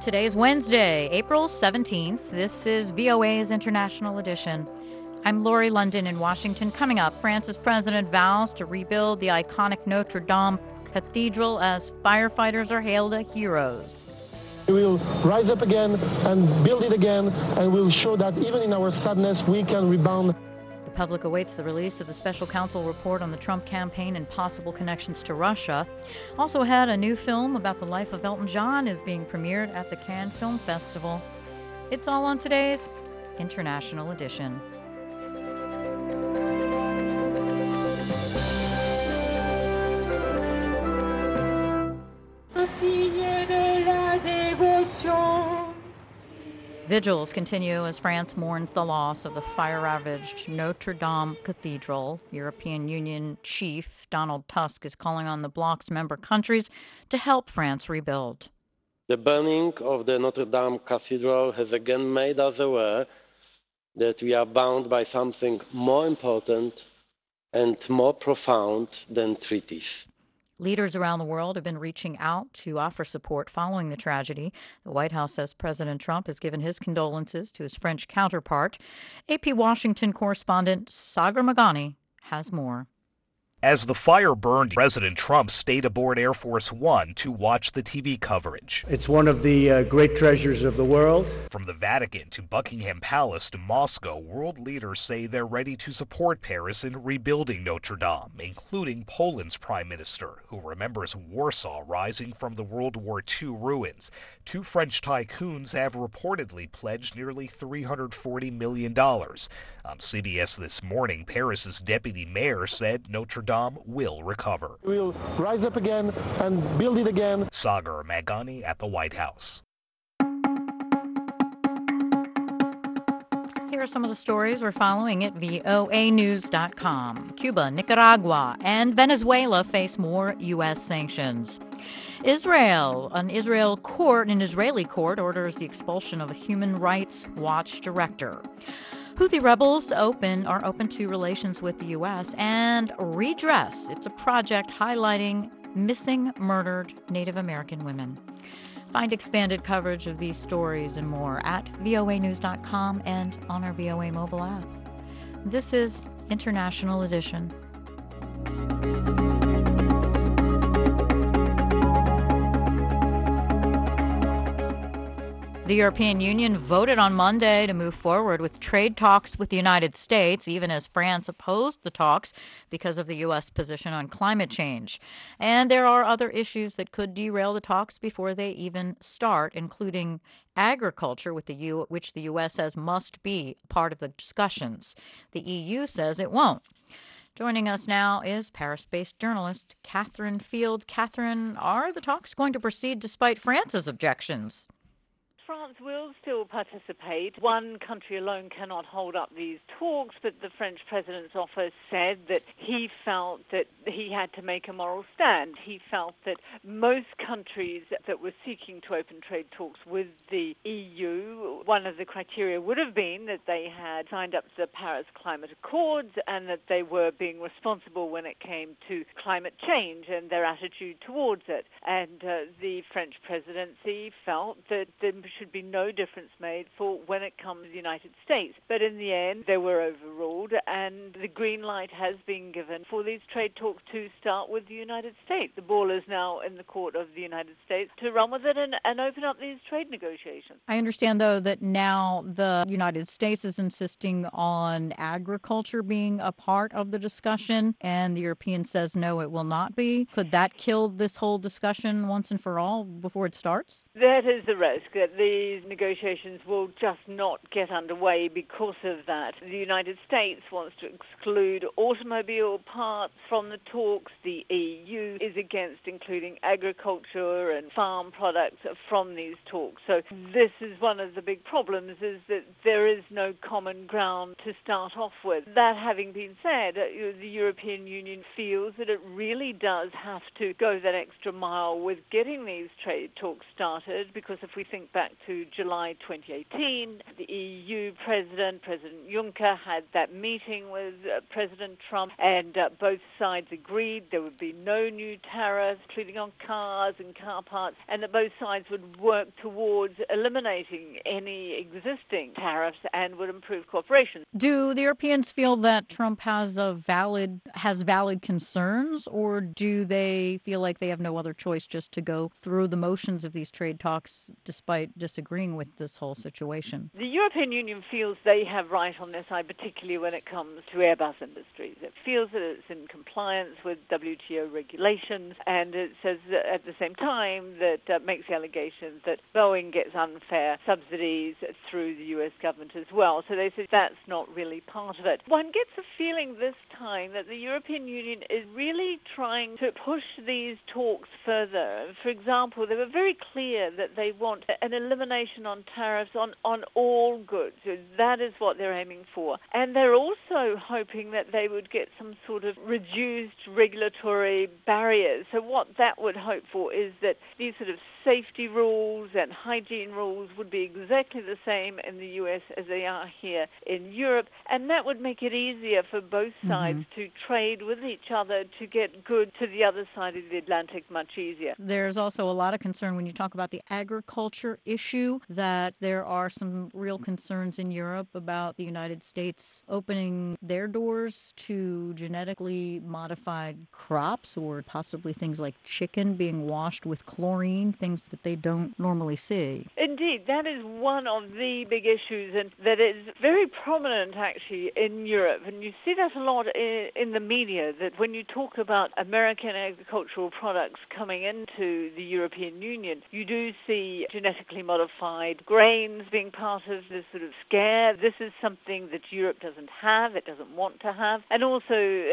Today is Wednesday, April 17th. This is VOA's International Edition. I'm Lori London in Washington. Coming up, France's president vows to rebuild the iconic Notre Dame Cathedral as firefighters are hailed as heroes. We will rise up again and build it again, and we'll show that even in our sadness, we can rebound. The public awaits the release of the special counsel report on the Trump campaign and possible connections to Russia. Also ahead, a new film about the life of Elton John is being premiered at the Cannes Film Festival. It's all on today's International Edition. Vigils continue as France mourns the loss of the fire-ravaged Notre Dame Cathedral. European Union chief Donald Tusk is calling on the bloc's member countries to help France rebuild. The burning of the Notre Dame Cathedral has again made us aware that we are bound by something more important and more profound than treaties. Leaders around the world have been reaching out to offer support following the tragedy. The White House says President Trump has given his condolences to his French counterpart. AP Washington correspondent Sagar Meghani has more. As the fire burned, President Trump stayed aboard Air Force One to watch the TV coverage. It's one of the great treasures of the world. From the Vatican to Buckingham Palace to Moscow, world leaders say they're ready to support Paris in rebuilding Notre Dame, including Poland's prime minister, who remembers Warsaw rising from the World War II ruins. Two French tycoons have reportedly pledged nearly $340 million. On CBS This Morning, Paris's deputy mayor said Notre Dame will recover. We'll rise up again and build it again. Sagar Meghani at the White House. Here are some of the stories we're following at voanews.com. Cuba, Nicaragua, and Venezuela face more U.S. sanctions. An Israeli court orders the expulsion of a Human Rights Watch director. Houthi rebels are open to relations with the U.S. and Redress. It's a project highlighting missing, murdered Native American women. Find expanded coverage of these stories and more at voanews.com and on our VOA mobile app. This is International Edition. The European Union voted on Monday to move forward with trade talks with the United States, even as France opposed the talks because of the U.S. position on climate change. And there are other issues that could derail the talks before they even start, including agriculture, which the U.S. says must be part of the discussions. The EU says it won't. Joining us now is Paris-based journalist Catherine Field. Catherine, are the talks going to proceed despite France's objections? France will still participate. One country alone cannot hold up these talks, but the French president's office said that he felt that he had to make a moral stand. He felt that most countries that were seeking to open trade talks with the EU, one of the criteria would have been that they had signed up to the Paris Climate Accords and that they were being responsible when it came to climate change and their attitude towards it. And the French presidency felt that there should be no difference made for when it comes to the United States. But in the end, they were overruled, and the green light has been given for these trade talks to start with the United States. The ball is now in the court of the United States to run with it and open up these trade negotiations. I understand, though, that now the United States is insisting on agriculture being a part of the discussion, and the European says no, it will not be. Could that kill this whole discussion once and for all before it starts? That is the risk. These negotiations will just not get underway because of that. The United States wants to exclude automobile parts from the talks. The EU is against including agriculture and farm products from these talks. So this is one of the big problems, is that there is no common ground to start off with. That having been said, the European Union feels that it really does have to go that extra mile with getting these trade talks started, because if we think back to July 2018. The EU President Juncker, had that meeting with President Trump, and both sides agreed there would be no new tariffs, including on cars and car parts, and that both sides would work towards eliminating any existing tariffs and would improve cooperation. Do the Europeans feel that Trump has valid concerns, or do they feel like they have no other choice just to go through the motions of these trade talks despite disagreeing with this whole situation? The European Union feels they have right on their side, particularly when it comes to Airbus Industries. It feels that it's in compliance with WTO regulations, and it says that at the same time that makes the allegations that Boeing gets unfair subsidies through the U.S. government as well. So they say that's not really part of it. One gets a feeling this time that the European Union is really trying to push these talks further. For example, they were very clear that they want an elimination on tariffs on all goods. That is what they're aiming for. And they're also hoping that they would get some sort of reduced regulatory barriers. So what that would hope for is that these sort of safety rules and hygiene rules would be exactly the same in the U.S. as they are here in Europe, and that would make it easier for both sides to trade with each other to get goods to the other side of the Atlantic much easier. There's also a lot of concern when you talk about the agriculture issue that there are some real concerns in Europe about the United States opening their doors to genetically modified crops or possibly things like chicken being washed with chlorine, things that they don't normally see. Indeed, that is one of the big issues, and that is very prominent actually in Europe. And you see that a lot in the media, that when you talk about American agricultural products coming into the European Union, you do see genetically modified grains being part of this sort of scare. This is something that Europe doesn't have, it doesn't want to have. And also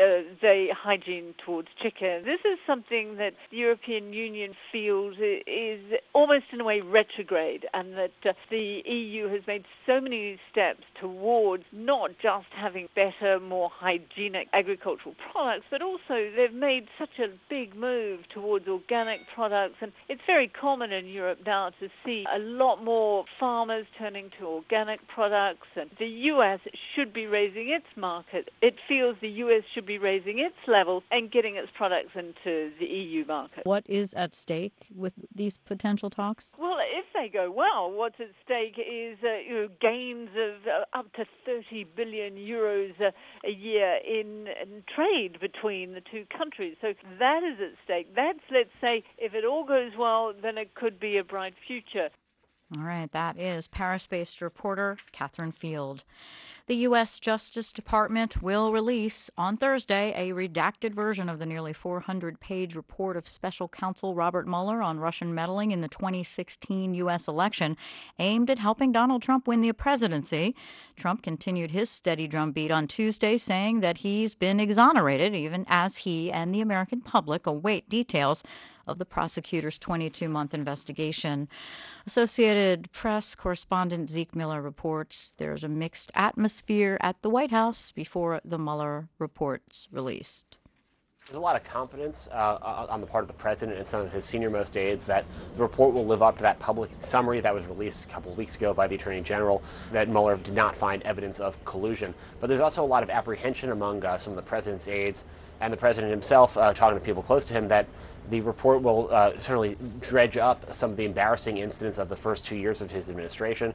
the hygiene towards chicken. This is something that the European Union feels is almost in a way retrograde, and that the EU has made so many steps towards not just having better, more hygienic agricultural products, but also they've made such a big move towards organic products. And it's very common in Europe now to see a lot more farmers turning to organic products, and the US should be raising its market. It feels the US should be raising its level and getting its products into the EU market. What is at stake with these potential talks? Well, if they go well, what's at stake is gains of up to 30 billion euros a year in trade between the two countries. So that is at stake. That's, let's say, if it all goes well, then it could be a bright future. All right, that is Paris-based reporter Catherine Field. The U.S. Justice Department will release on Thursday a redacted version of the nearly 400-page report of Special Counsel Robert Mueller on Russian meddling in the 2016 U.S. election, aimed at helping Donald Trump win the presidency. Trump continued his steady drumbeat on Tuesday, saying that he's been exonerated, even as he and the American public await details of the prosecutor's 22-month investigation. Associated Press correspondent Zeke Miller reports there's a mixed atmosphere at the White House before the Mueller report's released. There's a lot of confidence on the part of the president and some of his senior-most aides that the report will live up to that public summary that was released a couple of weeks ago by the Attorney General, that Mueller did not find evidence of collusion. But there's also a lot of apprehension among some of the president's aides and the president himself, talking to people close to him, that the report will certainly dredge up some of the embarrassing incidents of the first 2 years of his administration.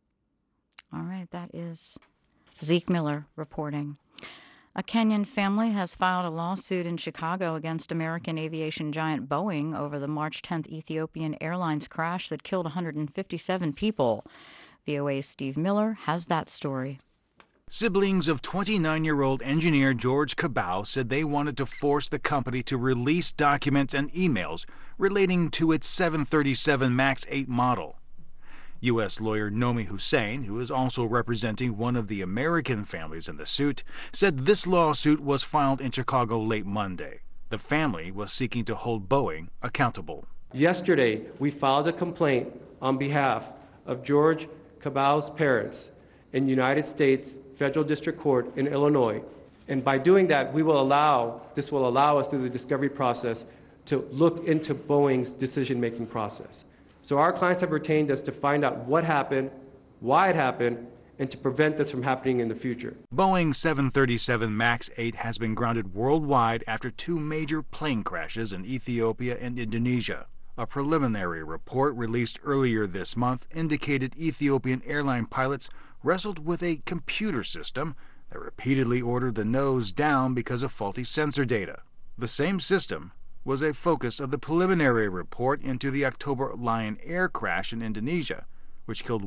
All right, that is Zeke Miller reporting. A Kenyan family has filed a lawsuit in Chicago against American aviation giant Boeing over the March 10th Ethiopian Airlines crash that killed 157 people. VOA's Steve Miller has that story. Siblings of 29-year-old engineer George Cabau said they wanted to force the company to release documents and emails relating to its 737 MAX 8 model. U.S. lawyer Nomi Hussein, who is also representing one of the American families in the suit, said this lawsuit was filed in Chicago late Monday. The family was seeking to hold Boeing accountable. Yesterday, we filed a complaint on behalf of George Cabau's parents in United States Federal District Court in Illinois. And by doing that, this will allow us through the discovery process to look into Boeing's decision-making process. So our clients have retained us to find out what happened, why it happened, and to prevent this from happening in the future. Boeing 737 MAX 8 has been grounded worldwide after 2 major plane crashes in Ethiopia and Indonesia. A preliminary report released earlier this month indicated Ethiopian airline pilots wrestled with a computer system that repeatedly ordered the nose down because of faulty sensor data. The same system was a focus of the preliminary report into the October Lion Air crash in Indonesia, which killed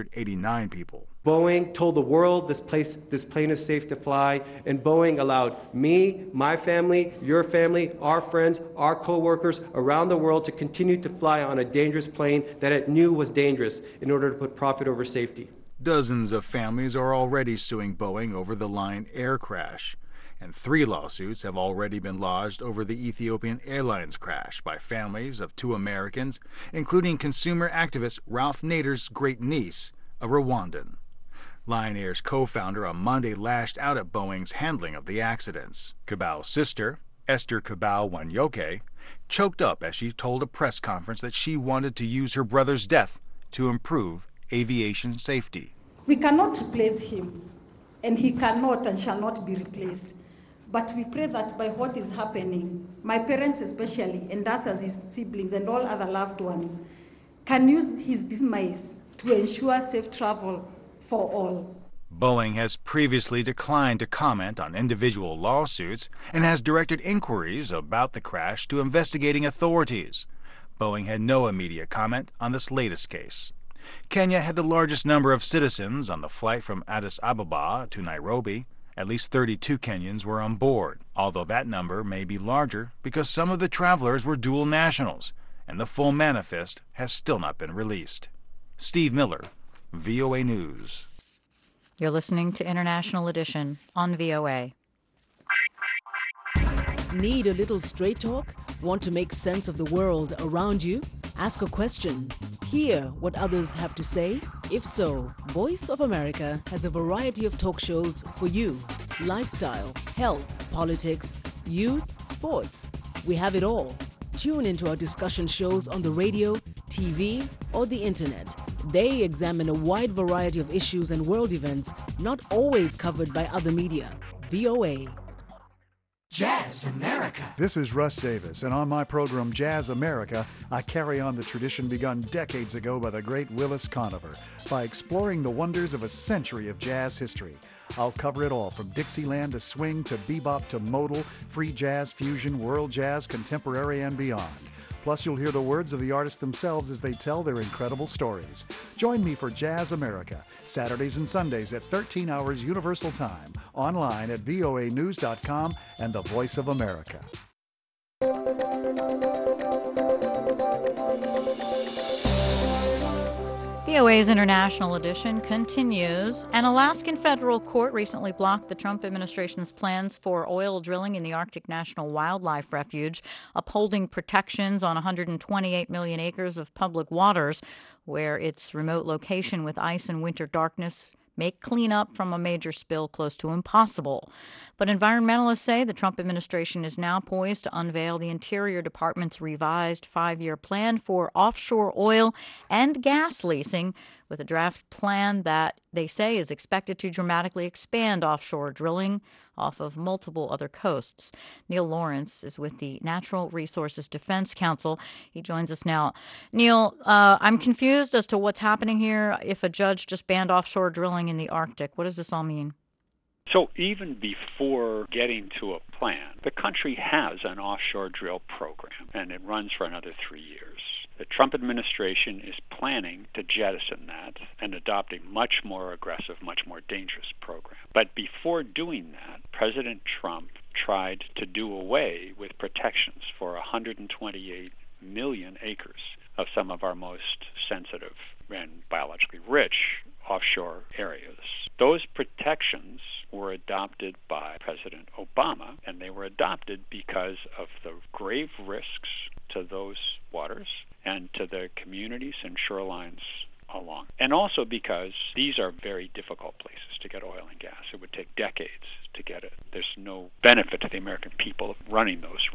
189 people. Boeing told the world this plane is safe to fly, and Boeing allowed me, my family, your family, our friends, our co-workers around the world to continue to fly on a dangerous plane that it knew was dangerous in order to put profit over safety. Dozens of families are already suing Boeing over the Lion Air crash, and 3 lawsuits have already been lodged over the Ethiopian Airlines crash by families of 2 Americans, including consumer activist Ralph Nader's great-niece, a Rwandan. Lion Air's co-founder on Monday lashed out at Boeing's handling of the accidents. Cabau's sister, Esther Cabau Wanyoke, choked up as she told a press conference that she wanted to use her brother's death to improve aviation safety. We cannot replace him, and he cannot and shall not be replaced. But we pray that by what is happening, my parents especially, and us as his siblings and all other loved ones, can use his demise to ensure safe travel for all. Boeing has previously declined to comment on individual lawsuits and has directed inquiries about the crash to investigating authorities. Boeing had no immediate comment on this latest case. Kenya had the largest number of citizens on the flight from Addis Ababa to Nairobi. At least 32 Kenyans were on board, although that number may be larger because some of the travelers were dual nationals, and the full manifest has still not been released. Steve Miller, VOA News. You're listening to International Edition on VOA. Need a little straight talk? Want to make sense of the world around you? Ask a question. Hear what others have to say? If so, Voice of America has a variety of talk shows for you. Lifestyle, health, politics, youth, sports. We have it all. Tune into our discussion shows on the radio, TV, or the internet. They examine a wide variety of issues and world events not always covered by other media. VOA. Jazz America. This is Russ Davis, and on my program Jazz America, I carry on the tradition begun decades ago by the great Willis Conover by exploring the wonders of a century of jazz history. I'll cover it all from Dixieland to swing to bebop to modal, free jazz, fusion, world jazz, contemporary, and beyond. Plus, you'll hear the words of the artists themselves as they tell their incredible stories. Join me for Jazz America, Saturdays and Sundays at 13 hours Universal Time, online at voanews.com and the Voice of America. VOA's International Edition continues. An Alaskan federal court recently blocked the Trump administration's plans for oil drilling in the Arctic National Wildlife Refuge, upholding protections on 128 million acres of public waters, where its remote location with ice and winter darkness make cleanup from a major spill close to impossible. But environmentalists say the Trump administration is now poised to unveil the Interior Department's revised 5-year plan for offshore oil and gas leasing, with a draft plan that they say is expected to dramatically expand offshore drilling off of multiple other coasts. Neil Lawrence is with the Natural Resources Defense Council. He joins us now. Neil, I'm confused as to what's happening here. If a judge just banned offshore drilling in the Arctic, what does this all mean? So even before getting to a plan, the country has an offshore drill program, and it runs for another 3 years. The Trump administration is planning to jettison that and adopt a much more aggressive, much more dangerous program. But before doing that, President Trump tried to do away with protections for 128 million acres of some of our most sensitive and biologically rich offshore areas. Those protections were adopted by President Obama, and they were adopted because of the grave risks to those waters and to the communities and shorelines along. And also because these are very difficult places to get oil and gas. It would take decades to get it. There's no benefit to the American people of running those risks by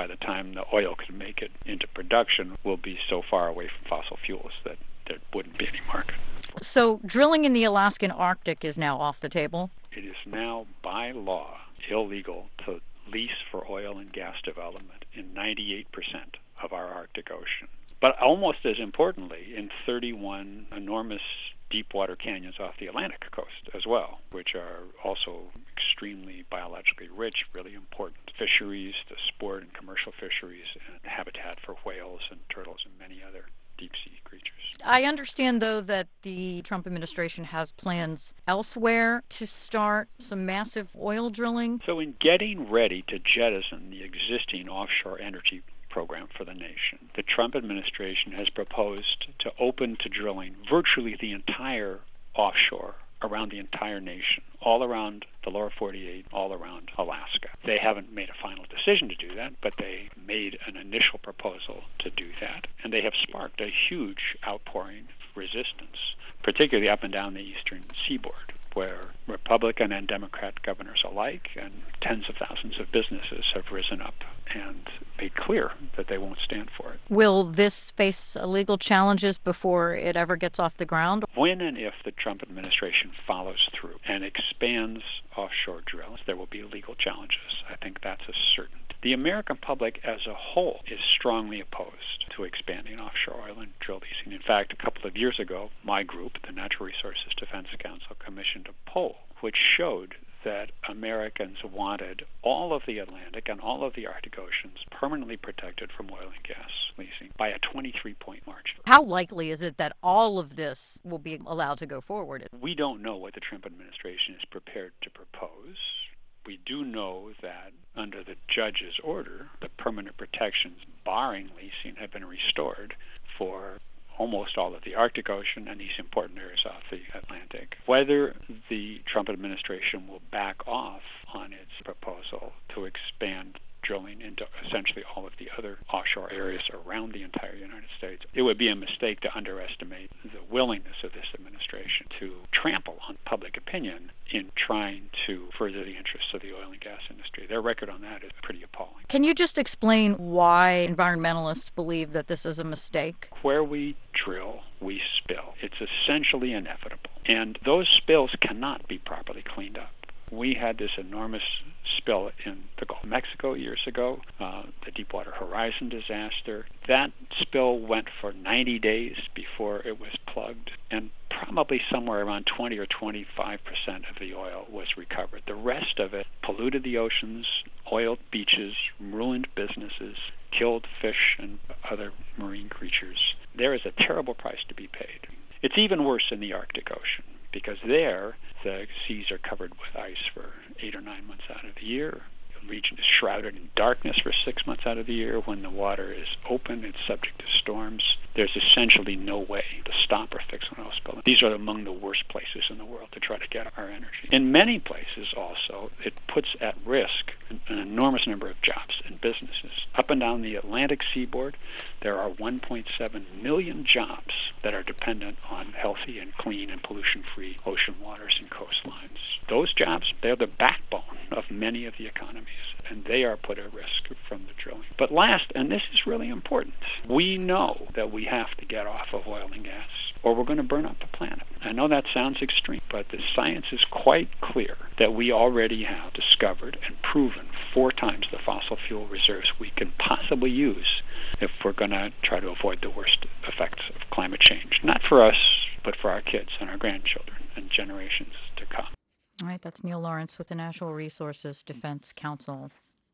by the time the oil can make it into production, will be so far away from fossil fuels that there wouldn't be any market. So drilling in the Alaskan Arctic is now off the table? It is now by law illegal to lease for oil and gas development in 98% of our Arctic Ocean. But almost as importantly, in 31 enormous deep water canyons off the Atlantic coast as well, which are also extremely biologically rich, really important fisheries, the sport and commercial fisheries, and habitat for whales and turtles and many other deep-sea creatures. I understand, though, that the Trump administration has plans elsewhere to start some massive oil drilling. So in getting ready to jettison the existing offshore energy program for the nation, the Trump administration has proposed to open to drilling virtually the entire offshore around the entire nation, all around the lower 48, all around Alaska. They haven't made a final decision to do that, but they made an initial proposal to do that. And they have sparked a huge outpouring of resistance, particularly up and down the eastern seaboard, where Republican and Democrat governors alike and tens of thousands of businesses have risen up and made clear that they won't stand for it. Will this face legal challenges before it ever gets off the ground? When and if the Trump administration follows through and expands offshore drills, there will be legal challenges. I think that's a certainty. The American public as a whole is strongly opposed to expanding offshore oil and drill leasing. In fact, a couple of years ago, my group, the Natural Resources Defense Council, commissioned a poll which showed that Americans wanted all of the Atlantic and all of the Arctic Oceans permanently protected from oil and gas leasing by a 23-point margin. How likely is it that all of this will be allowed to go forward? We don't know what the Trump administration is prepared to propose. We do know that under the judge's order, the permanent protections barring leasing have been restored for almost all of the Arctic Ocean and these important areas off the Atlantic. Whether the Trump administration will back off on its proposal to expand drilling into essentially all of the other offshore areas around the entire United States, it would be a mistake to underestimate the willingness of this administration to trample on public opinion in trying to further the interests of the oil and gas industry. Their record on that is pretty appalling. Can you just explain why environmentalists believe that this is a mistake? Where we drill, we spill. It's essentially inevitable. And those spills cannot be properly cleaned up. We had this enormous spill in the Gulf of Mexico years ago, the Deepwater Horizon disaster. That spill went for 90 days before it was plugged, and probably somewhere around 20 or 25% of the oil was recovered. The rest of it polluted the oceans, oiled beaches, ruined businesses, killed fish and other marine creatures. There is a terrible price to be paid. It's even worse in the Arctic Ocean, because there the seas are covered with ice for 8 or 9 months out of the year. The region is shrouded in darkness for 6 months out of the year. When the water is open, it's subject to storms. There's essentially no way to stop or fix an oil spill. These are among the worst places in the world to try to get our energy. In many places also, it puts at risk an enormous number of jobs and businesses. Up and down the Atlantic seaboard, there are 1.7 million jobs that are dependent on healthy and clean and pollution-free ocean waters and coastlines. Those jobs, they're the backbone of many of the economies, and they are put at risk from the drilling. But last, and this is really important, we know that we have to get off of oil and gas, or we're going to burn up the planet. I know that sounds extreme, but the science is quite clear that we already have discovered and proven 4 times the fossil fuel reserves we can possibly use if we're going to try to avoid the worst effects of climate change. Not for us, but for our kids and our grandchildren and generations to come. All right, that's Neil Lawrence with the Natural Resources Defense Council.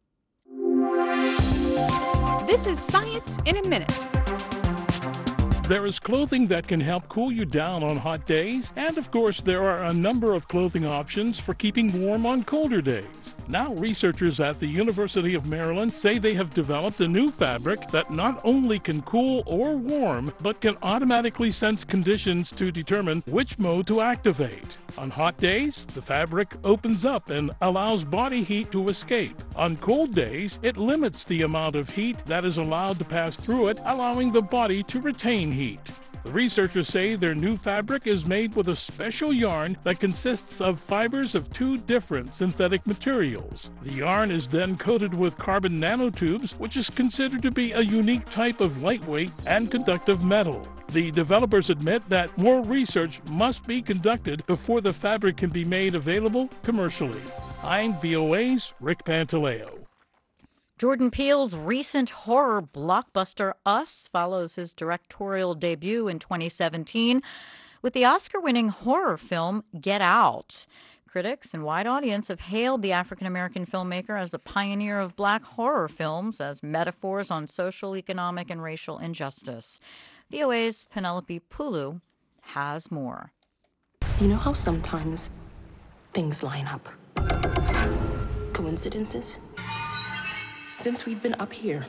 This is Science in a Minute. There is clothing that can help cool you down on hot days, and of course there are a number of clothing options for keeping warm on colder days. Now researchers at the University of Maryland say they have developed a new fabric that not only can cool or warm, but can automatically sense conditions to determine which mode to activate. On hot days, the fabric opens up and allows body heat to escape. On cold days, it limits the amount of heat that is allowed to pass through it, allowing the body to retain heat. The researchers say their new fabric is made with a special yarn that consists of fibers of 2 different synthetic materials. The yarn is then coated with carbon nanotubes, which is considered to be a unique type of lightweight and conductive metal. The developers admit that more research must be conducted before the fabric can be made available commercially. I'm VOA's Rick Pantaleo. Jordan Peele's recent horror blockbuster Us follows his directorial debut in 2017 with the Oscar-winning horror film Get Out. Critics and wide audience have hailed the African-American filmmaker as the pioneer of black horror films as metaphors on social, economic, and racial injustice. VOA's Penelope Pulu has more. You know how sometimes things line up? Coincidences? Since we've been up here,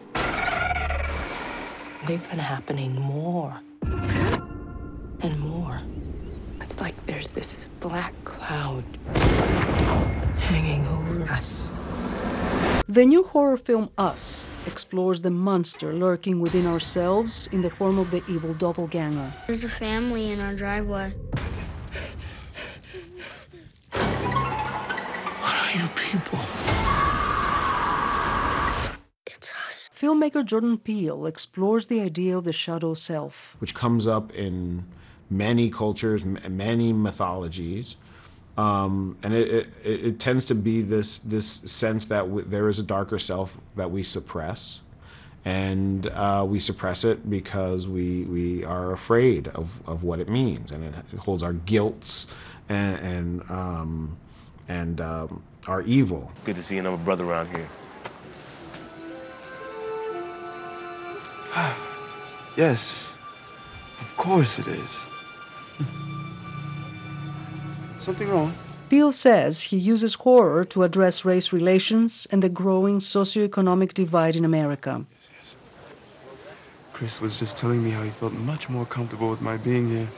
they've been happening more and more. It's like there's this black cloud hanging over us. The new horror film Us explores the monster lurking within ourselves in the form of the evil doppelganger. There's a family in our driveway. What are you people? Filmmaker Jordan Peele explores the idea of the shadow self, which comes up in many cultures, many mythologies, and it tends to be this sense that there is a darker self that we suppress, and we suppress it because we are afraid of what it means, and it holds our guilts and our evil. Good to see another brother around here. Yes, of course it is. Something wrong? Peele says he uses horror to address race relations and the growing socioeconomic divide in America. Yes. Chris was just telling me how he felt much more comfortable with my being here.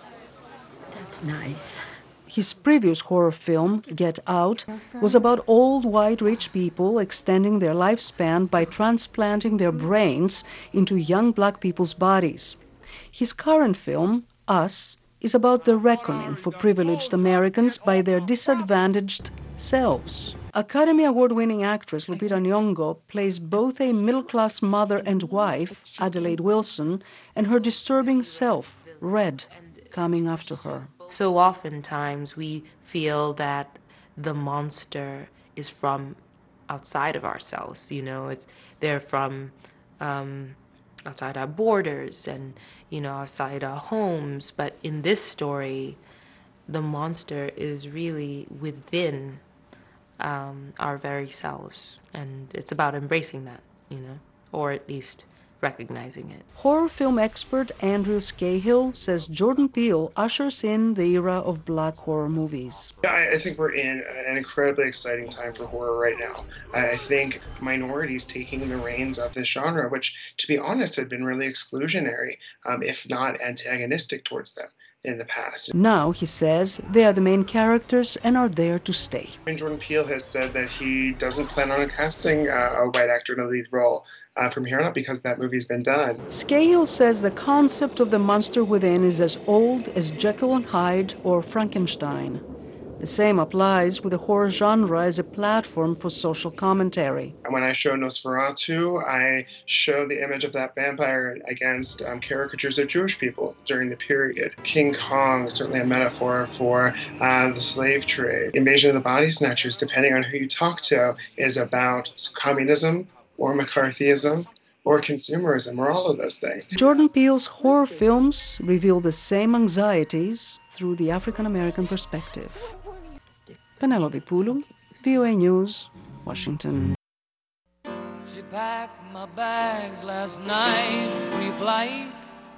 That's nice. His previous horror film, Get Out, was about old white rich people extending their lifespan by transplanting their brains into young black people's bodies. His current film, Us, is about the reckoning for privileged Americans by their disadvantaged selves. Academy Award-winning actress Lupita Nyong'o plays both a middle-class mother and wife, Adelaide Wilson, and her disturbing self, Red, coming after her. So oftentimes we feel that the monster is from outside of ourselves, you know, they're from outside our borders and, you know, outside our homes. But in this story, the monster is really within our very selves. And it's about embracing that, you know, or at least recognizing it. Horror film expert Andrew Scahill says Jordan Peele ushers in the era of black horror movies. I think we're in an incredibly exciting time for horror right now. I think minorities taking the reins of this genre, which, to be honest, had been really exclusionary, if not antagonistic towards them in the past. Now, he says, they are the main characters and are there to stay. And Jordan Peele has said that he doesn't plan on casting a white actor in a lead role from here on out because that movie's been done. Scahill says the concept of the monster within is as old as Jekyll and Hyde or Frankenstein. The same applies with the horror genre as a platform for social commentary. When I show Nosferatu, I show the image of that vampire against caricatures of Jewish people during the period. King Kong is certainly a metaphor for the slave trade. Invasion of the Body Snatchers, depending on who you talk to, is about communism or McCarthyism or consumerism, or all of those things. Jordan Peele's horror films reveal the same anxieties through the African-American perspective. Penelope Pulu, VOA News, Washington. She packed my bags last night, pre-flight.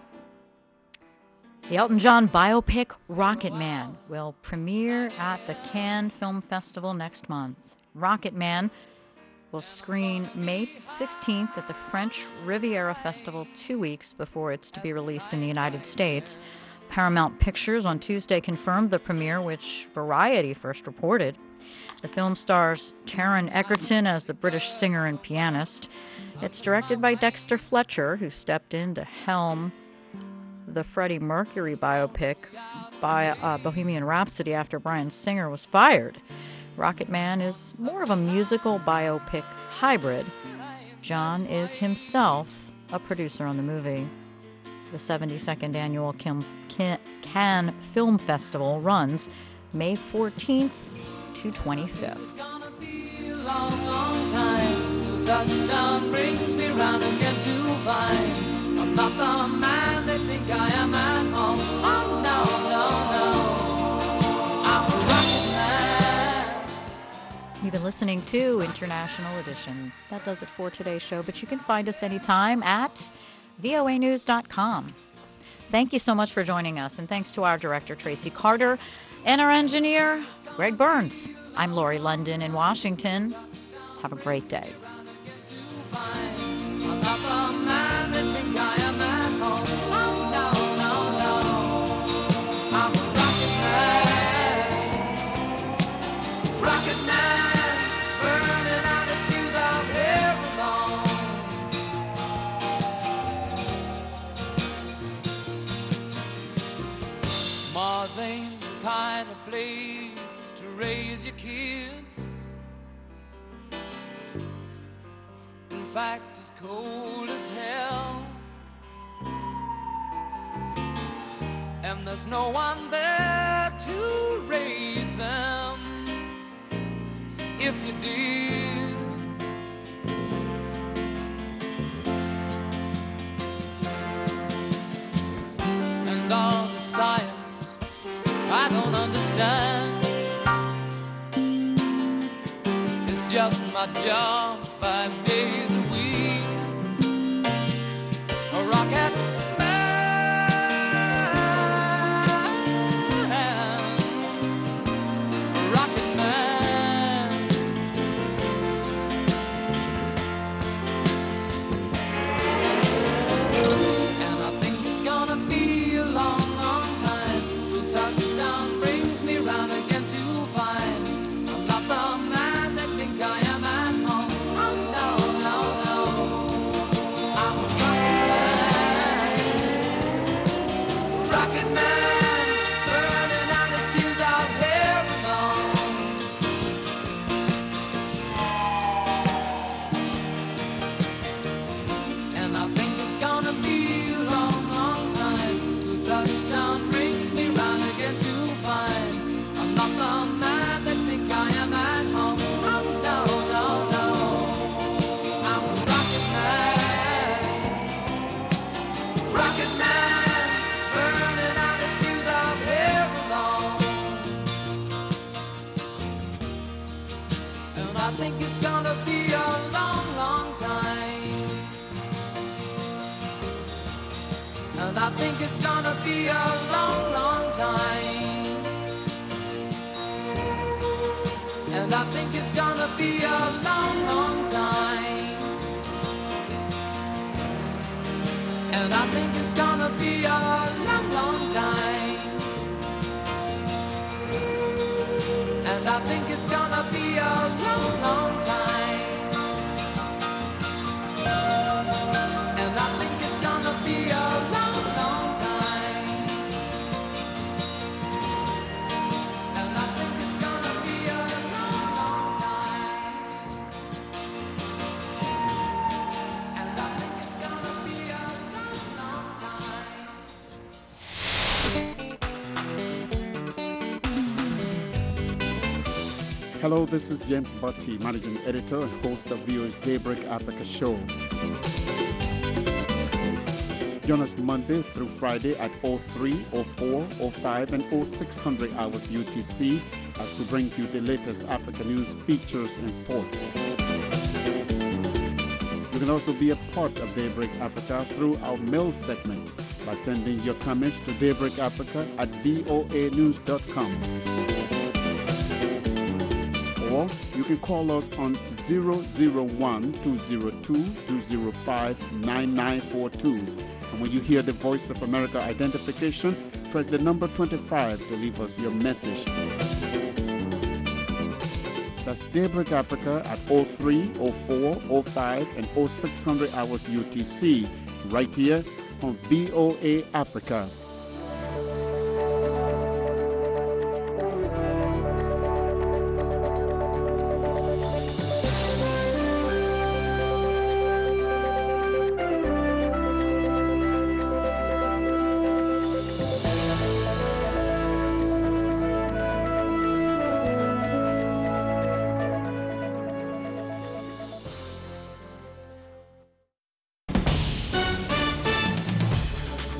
The Elton John biopic Rocket Man will premiere at the Cannes Film Festival next month. Rocket Man will screen May 16th at the French Riviera Festival 2 weeks before it's to be released in the United States. Paramount Pictures on Tuesday confirmed the premiere, which Variety first reported. The film stars Taron Egerton as the British singer and pianist. It's directed by Dexter Fletcher, who stepped in to helm the Freddie Mercury biopic by Bohemian Rhapsody after Bryan Singer was fired. Rocket Man is more of a musical biopic hybrid. John is himself a producer on the movie. The 72nd annual Cannes Film Festival runs May 14th to 25th. Long, long time till touchdown brings me round again to find I'm not the man they think I am at home. Oh no, no, no, I'm a rocket man. You've been listening to International Edition. That does it for today's show, but you can find us anytime at voanews.com. Thank you so much for joining us, and thanks to our director, Tracy Carter, and our engineer, Greg Burns. I'm Lori London in Washington. Have a great day. Mars ain't the kind of place to raise your kids. In fact, it's cold as hell, and there's no one there to raise them if you did. And all the science I don't understand, it's just my job 5 days a week. A rocket man, a rocket man. And I think it's gonna be a long, long time till touchdown brings me round again to find I'm not the man that think I am at home. Oh no, no, no, I'm a rocket man, burning out the fuse out here alone. And I think it's gonna be a long, long time till touchdown brings me round again to find I'm not the man that think I am at home. Oh no, no, no, I'm a rocket man, burning out the fuse out here alone. And I think it's gonna be a long, long time. And I think it's gonna be a long, long time. And I think it's gonna be a long, long time. And I think it's gonna be a long, long time. And I think it's gonna be a long, long time. And I think it's gonna be a long, long time. And I think it's gonna be a long, long time. And I think it's gonna be a long, long time. Hello, this is James Butty, Managing Editor and host of VOA's Daybreak Africa show. Join us Monday through Friday at 03, 04, 05, and 0600 hours UTC as we bring you the latest Africa news, features, and sports. You can also be a part of Daybreak Africa through our mail segment by sending your comments to daybreakafrica@voanews.com. Or you can call us on 001-202-205-9942. And when you hear the Voice of America identification, press the number 25 to leave us your message. That's Daybreak Africa at 03, 04, 05, and 0600 hours UTC, right here on VOA Africa.